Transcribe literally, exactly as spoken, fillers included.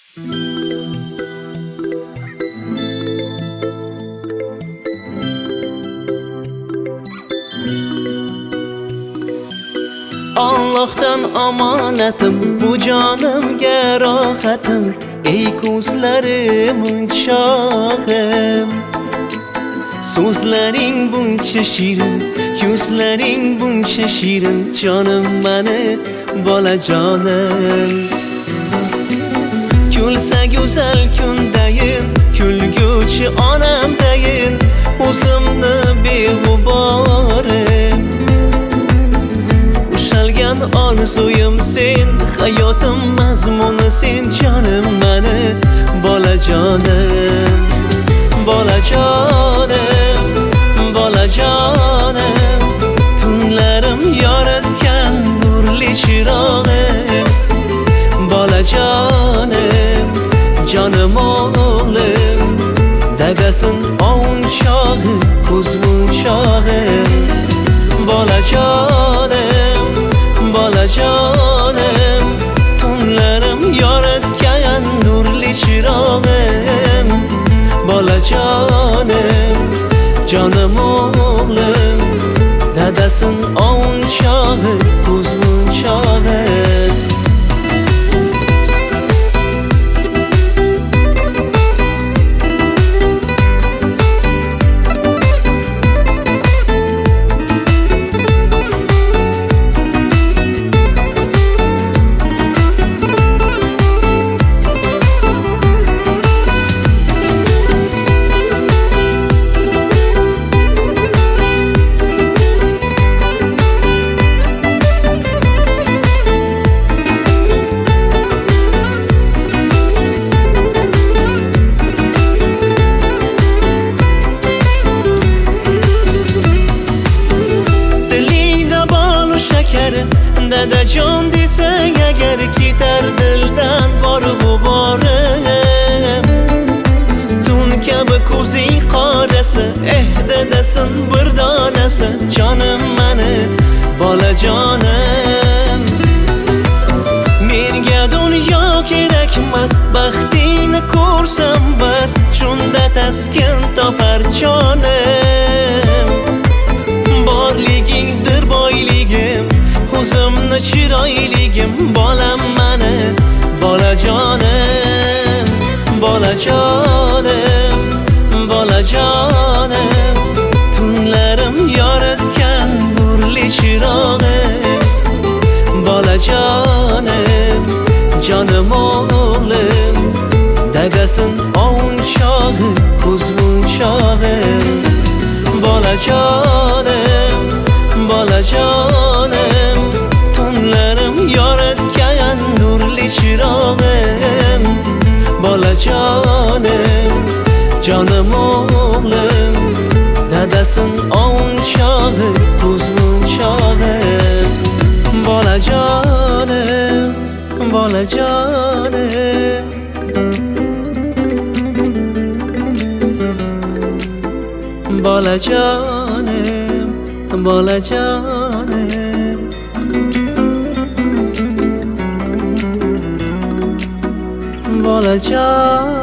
Allohdan omonatim, bu jonimga rohatim, ey ko'zlarim shohim. So'zlaring buncha shirin, yuzlaring buncha shirin, jonim mani bolajonim. Kulsa go'zal kundayin, kulguchi onamdayin, o'zimni beg'uborim. Ushalgan orzuyim sen, hayotim mazmuni sen, jonim mani bolajonim. Bolajonim, bolajonim, tunlarim yoritgan nurli chirog'im. Bolajonim, jonim o'g'lim, dadasin ovun chog'i, ko'zmun chog'im. Bolajonim, bolajonim, tunlarim yoritgan nurli chirog'im. Bolajonim, jonim o'g'lim, dadasin ovun chog'i, ko'zmun chog'im. Dadajon desang agar, ketar dildan bor g'uborim. Tun kabi ko'zing qorasi, eh dadasin bir donasi, jonim mani bolajonim. Menga dunyo kerakmas, baxtingni ko'rsam bas, shunda taskin topar jonim. Borligingdir boyligim, o'zimni chiroyligim, bolam mani bolajonim. Bolajonim, bolajonim, tunlarim yoritgan nurli chirog'im. Bolajonim, jonim o'g'lim, dadasin ovun chog'i, ko'zmun chog'im. Bolajonim, bolajonim, tunlarim yoritgan nurli chirog'im. Bolajonim, jonim o'g'lim, dadasin ovun chog'i, ko'zmun chog'im. Bolajonim, bolajonim, bolajonim, bolajonim, bolajonim.